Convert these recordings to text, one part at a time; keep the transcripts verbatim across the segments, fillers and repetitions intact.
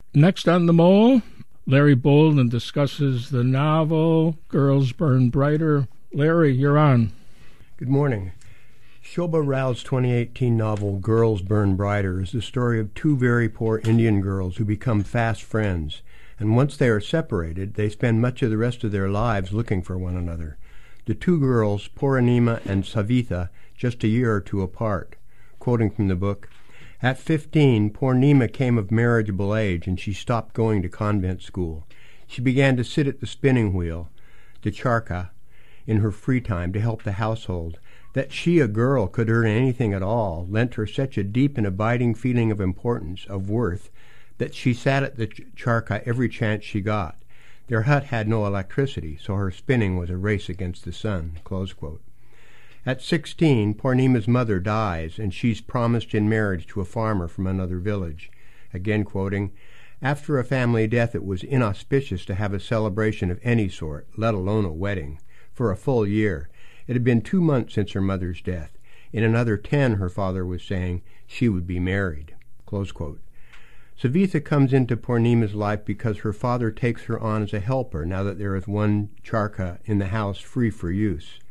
Next on the Mole, Larry Bolden discusses the novel Girls Burn Brighter. Larry, you're on. Good morning. Shobha Rao's twenty eighteen novel Girls Burn Brighter is the story of two very poor Indian girls who become fast friends, and once they are separated, they spend much of the rest of their lives looking for one another. The two girls, Purnima and Savitha, just a year or two apart. Quoting from the book, "At fifteen, Purnima came of marriageable age, and she stopped going to convent school. She began to sit at the spinning wheel, the charkha, in her free time to help the household. That she, a girl, could earn anything at all lent her such a deep and abiding feeling of importance, of worth, that she sat at the ch- charkha every chance she got. Their hut had no electricity, so her spinning was a race against the sun." Close quote. At sixteen, Purnima's mother dies, and she's promised in marriage to a farmer from another village. Again quoting, "After a family death, it was inauspicious to have a celebration of any sort, let alone a wedding, for a full year. It had been two months since her mother's death. In another ten, her father was saying, she would be married." Close quote. Savitha comes into Purnima's life because her father takes her on as a helper now that there is one charkha in the house free for use.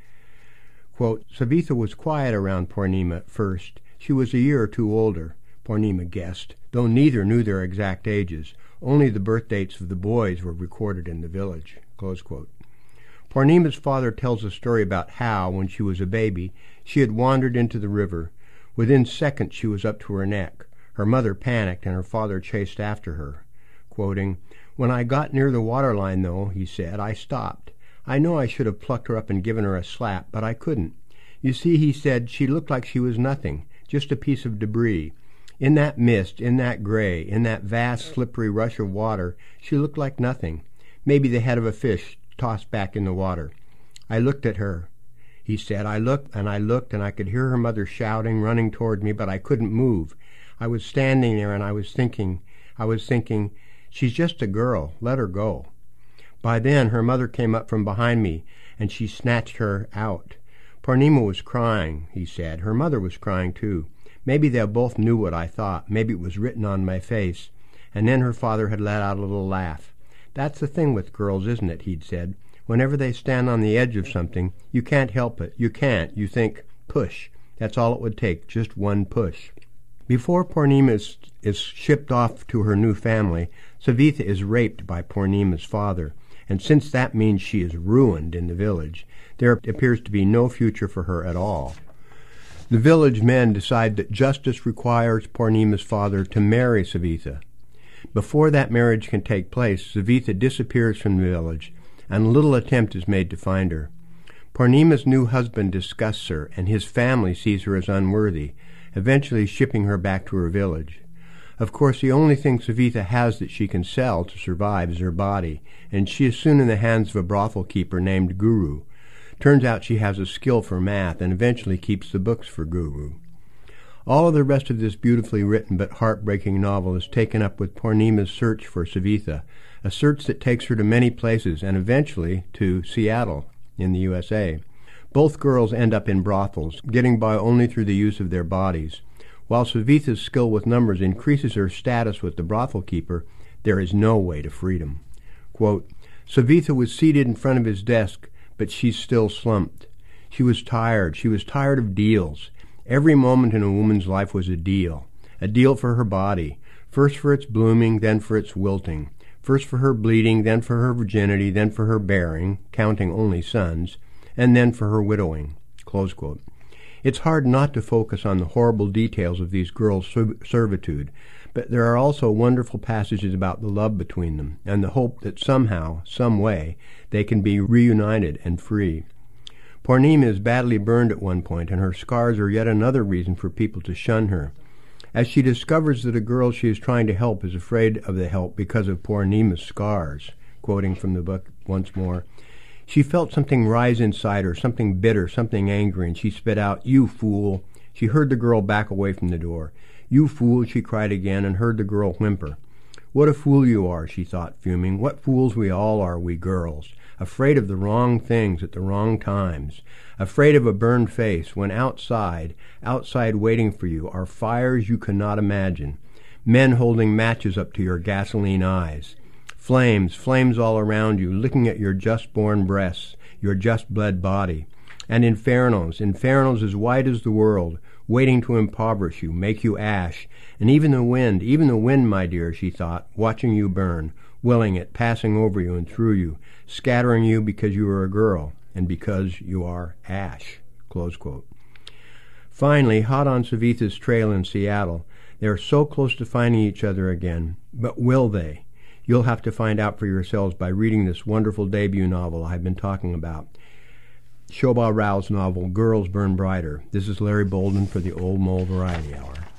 Quote, "Savitha was quiet around Purnima at first. She was a year or two older," Purnima guessed, though neither knew their exact ages. Only the birth dates of the boys were recorded in the village. Close quote. Purnima's father tells a story about how, when she was a baby, she had wandered into the river. Within seconds she was up to her neck. Her mother panicked, and her father chased after her. Quoting, "When I got near the waterline, though," he said, "I stopped. I know I should have plucked her up and given her a slap, but I couldn't. You see," he said, "she looked like she was nothing, just a piece of debris. In that mist, in that gray, in that vast, slippery rush of water, she looked like nothing, maybe the head of a fish tossed back in the water. I looked at her," he said. "I looked and I looked, and I could hear her mother shouting, running toward me, but I couldn't move. I was standing there, and I was thinking, I was thinking, she's just a girl, let her go. By then her mother came up from behind me, and she snatched her out. Purnima was crying," he said. "Her mother was crying too. Maybe they both knew what I thought. Maybe it was written on my face." And then her father had let out a little laugh. "That's the thing with girls, isn't it?" he'd said. "Whenever they stand on the edge of something, you can't help it. You can't. You think, push. That's all it would take, just one push." Before Purnima is, is shipped off to her new family, Savitha is raped by Purnima's father, and since that means she is ruined in the village, there appears to be no future for her at all. The village men decide that justice requires Purnima's father to marry Savitha. Before that marriage can take place, Savitha disappears from the village, and little attempt is made to find her. Purnima's new husband disgusts her, and his family sees her as unworthy, eventually shipping her back to her village. Of course, the only thing Savitha has that she can sell to survive is her body, and she is soon in the hands of a brothel keeper named Guru. Turns out she has a skill for math and eventually keeps the books for Guru. All of the rest of this beautifully written but heartbreaking novel is taken up with Purnima's search for Savitha, a search that takes her to many places and eventually to Seattle in the U S A. Both girls end up in brothels, getting by only through the use of their bodies. While Savitha's skill with numbers increases her status with the brothel keeper, there is no way to freedom. Quote, "Savitha was seated in front of his desk, but she still slumped. She was tired. She was tired of deals. Every moment in a woman's life was a deal. A deal for her body, first for its blooming, then for its wilting, first for her bleeding, then for her virginity, then for her bearing, counting only sons, and then for her widowing." Close quote. It's hard not to focus on the horrible details of these girls' servitude, but there are also wonderful passages about the love between them and the hope that somehow, some way, they can be reunited and free. Purnima is badly burned at one point, and her scars are yet another reason for people to shun her. As she discovers that a girl she is trying to help is afraid of the help because of Purnima's scars, quoting from the book once more, "She felt something rise inside her, something bitter, something angry, and she spit out, 'You fool.' She heard the girl back away from the door. 'You fool,' she cried again, and heard the girl whimper. 'What a fool you are,' she thought, fuming. 'What fools we all are, we girls. Afraid of the wrong things at the wrong times. Afraid of a burned face, when outside, outside waiting for you, are fires you cannot imagine. Men holding matches up to your gasoline eyes. Flames, flames all around you, licking at your just-born breasts, your just-bled body. And infernos, infernos as wide as the world, waiting to impoverish you, make you ash. And even the wind, even the wind, my dear, she thought, watching you burn, willing it, passing over you and through you, scattering you because you are a girl, and because you are ash. Close quote. Finally, hot on Savitha's trail in Seattle, they are so close to finding each other again. But will they? You'll have to find out for yourselves by reading this wonderful debut novel I've been talking about. Shobha Rao's novel, Girls Burn Brighter. This is Larry Bolden for the Old Mole Variety Hour.